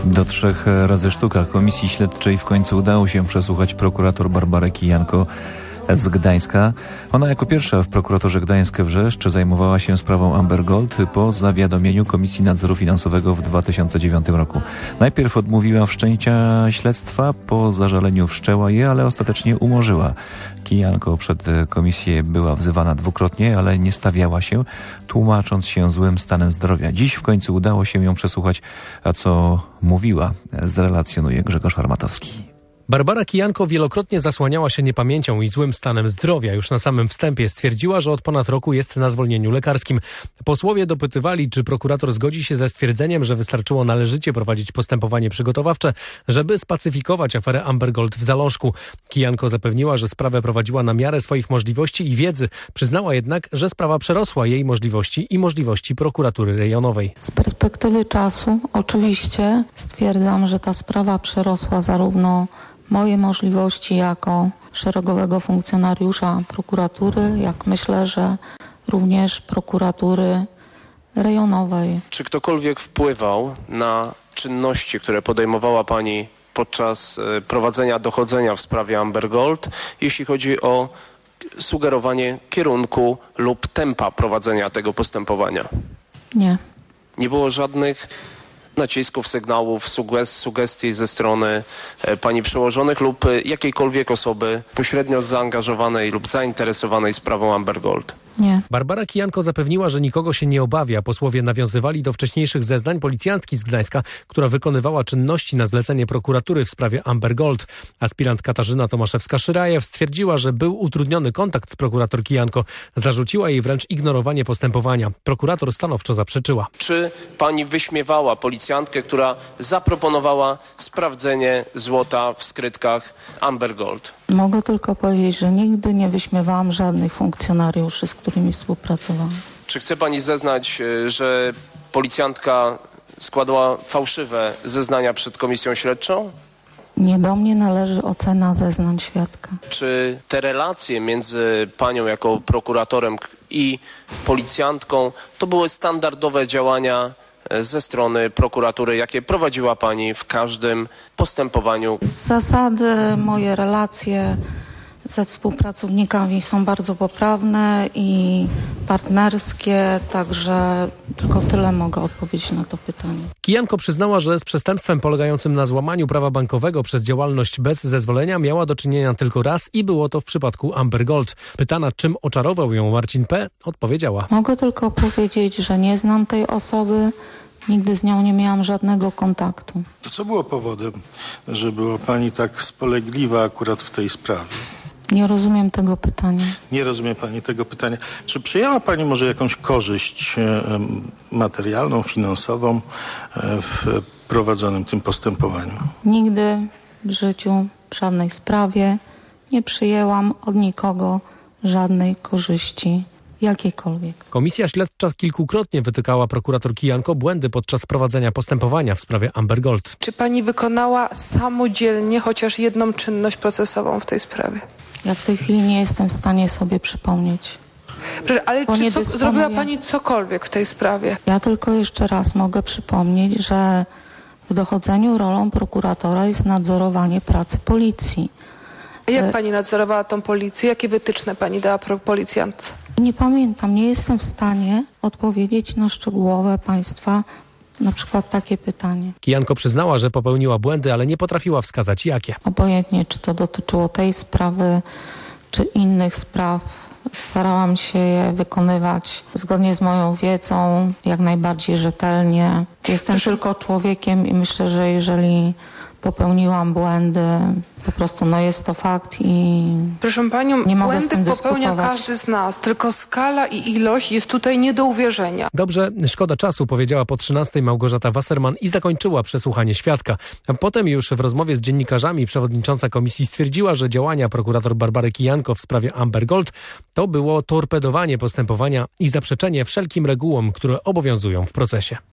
Do 3 razy sztuka komisji śledczej w końcu udało się przesłuchać prokurator Barbarę Kijanko z Gdańska. Ona jako pierwsza w prokuraturze Gdańsk-Wrzeszcz zajmowała się sprawą Amber Gold po zawiadomieniu Komisji Nadzoru Finansowego w 2009 roku. Najpierw odmówiła wszczęcia śledztwa, po zażaleniu wszczęła je, ale ostatecznie umorzyła. Kijanko przed komisję była wzywana dwukrotnie, ale nie stawiała się, tłumacząc się złym stanem zdrowia. Dziś w końcu udało się ją przesłuchać, a co mówiła, zrelacjonuje Grzegorz Armatowski. Barbara Kijanko wielokrotnie zasłaniała się niepamięcią i złym stanem zdrowia. Już na samym wstępie stwierdziła, że od ponad roku jest na zwolnieniu lekarskim. Posłowie dopytywali, czy prokurator zgodzi się ze stwierdzeniem, że wystarczyło należycie prowadzić postępowanie przygotowawcze, żeby spacyfikować aferę Amber Gold w Zalążku. Kijanko zapewniła, że sprawę prowadziła na miarę swoich możliwości i wiedzy. Przyznała jednak, że sprawa przerosła jej możliwości i możliwości prokuratury rejonowej. Z perspektywy czasu oczywiście stwierdzam, że ta sprawa przerosła zarówno moje możliwości jako szeregowego funkcjonariusza prokuratury, jak myślę, że również prokuratury rejonowej. Czy ktokolwiek wpływał na czynności, które podejmowała Pani podczas prowadzenia dochodzenia w sprawie Amber Gold, jeśli chodzi o sugerowanie kierunku lub tempa prowadzenia tego postępowania? Nie. Nie było żadnych nacisków, sygnałów, sugestii ze strony Pani przełożonych lub jakiejkolwiek osoby pośrednio zaangażowanej lub zainteresowanej sprawą Amber Gold? Nie. Barbara Kijanko zapewniła, że nikogo się nie obawia. Posłowie nawiązywali do wcześniejszych zeznań policjantki z Gdańska, która wykonywała czynności na zlecenie prokuratury w sprawie Amber Gold. Aspirant Katarzyna Tomaszewska-Szyrajew stwierdziła, że był utrudniony kontakt z prokurator Kijanko. Zarzuciła jej wręcz ignorowanie postępowania. Prokurator stanowczo zaprzeczyła. Czy Pani wyśmiewała policjantkę, która zaproponowała sprawdzenie złota w skrytkach Amber Gold? Mogę tylko powiedzieć, że nigdy nie wyśmiewałam żadnych funkcjonariuszy, z którymi współpracowałam. Czy chce Pani zeznać, że policjantka składała fałszywe zeznania przed komisją śledczą? Nie do mnie należy ocena zeznań świadka. Czy te relacje między Panią jako prokuratorem i policjantką to były standardowe działania ze strony prokuratury, jakie prowadziła Pani w każdym postępowaniu? Z zasady moje relacje ze współpracownikami są bardzo poprawne i partnerskie, także tylko tyle mogę odpowiedzieć na to pytanie. Kijanko przyznała, że z przestępstwem polegającym na złamaniu prawa bankowego przez działalność bez zezwolenia miała do czynienia tylko raz i było to w przypadku Amber Gold. Pytana, czym oczarował ją Marcin P., odpowiedziała. Mogę tylko powiedzieć, że nie znam tej osoby. Nigdy z nią nie miałam żadnego kontaktu. To co było powodem, że była Pani tak spolegliwa akurat w tej sprawie? Nie rozumiem tego pytania. Nie rozumie Pani tego pytania. Czy przyjęła Pani może jakąś korzyść materialną, finansową w prowadzonym tym postępowaniu? Nigdy w życiu, w żadnej sprawie nie przyjęłam od nikogo żadnej korzyści jakiejkolwiek. Komisja śledcza kilkukrotnie wytykała prokurator Kijanko błędy podczas prowadzenia postępowania w sprawie Amber Gold. Czy Pani wykonała samodzielnie chociaż jedną czynność procesową w tej sprawie? Ja w tej chwili nie jestem w stanie sobie przypomnieć. Ale czy zrobiła Pani cokolwiek w tej sprawie? Ja tylko jeszcze raz mogę przypomnieć, że w dochodzeniu rolą prokuratora jest nadzorowanie pracy policji. A jak Pani nadzorowała tą policję? Jakie wytyczne Pani dała policjantce? Nie pamiętam, nie jestem w stanie odpowiedzieć na szczegółowe Państwa na przykład takie pytanie. Kijanko przyznała, że popełniła błędy, ale nie potrafiła wskazać jakie. Obojętnie, czy to dotyczyło tej sprawy, czy innych spraw, starałam się je wykonywać zgodnie z moją wiedzą, jak najbardziej rzetelnie. Jestem tylko człowiekiem i myślę, że jeżeli popełniłam błędy, po prostu jest to fakt i proszę Panią, nie mogę z tym błędy popełnia dyskutować. każdy z nas, tylko skala i ilość jest tutaj nie do uwierzenia. Dobrze, szkoda czasu, powiedziała po 13 Małgorzata Wasserman i zakończyła przesłuchanie świadka. A potem już w rozmowie z dziennikarzami przewodnicząca komisji stwierdziła, że działania prokurator Barbary Kijanko w sprawie Amber Gold to było torpedowanie postępowania i zaprzeczenie wszelkim regułom, które obowiązują w procesie.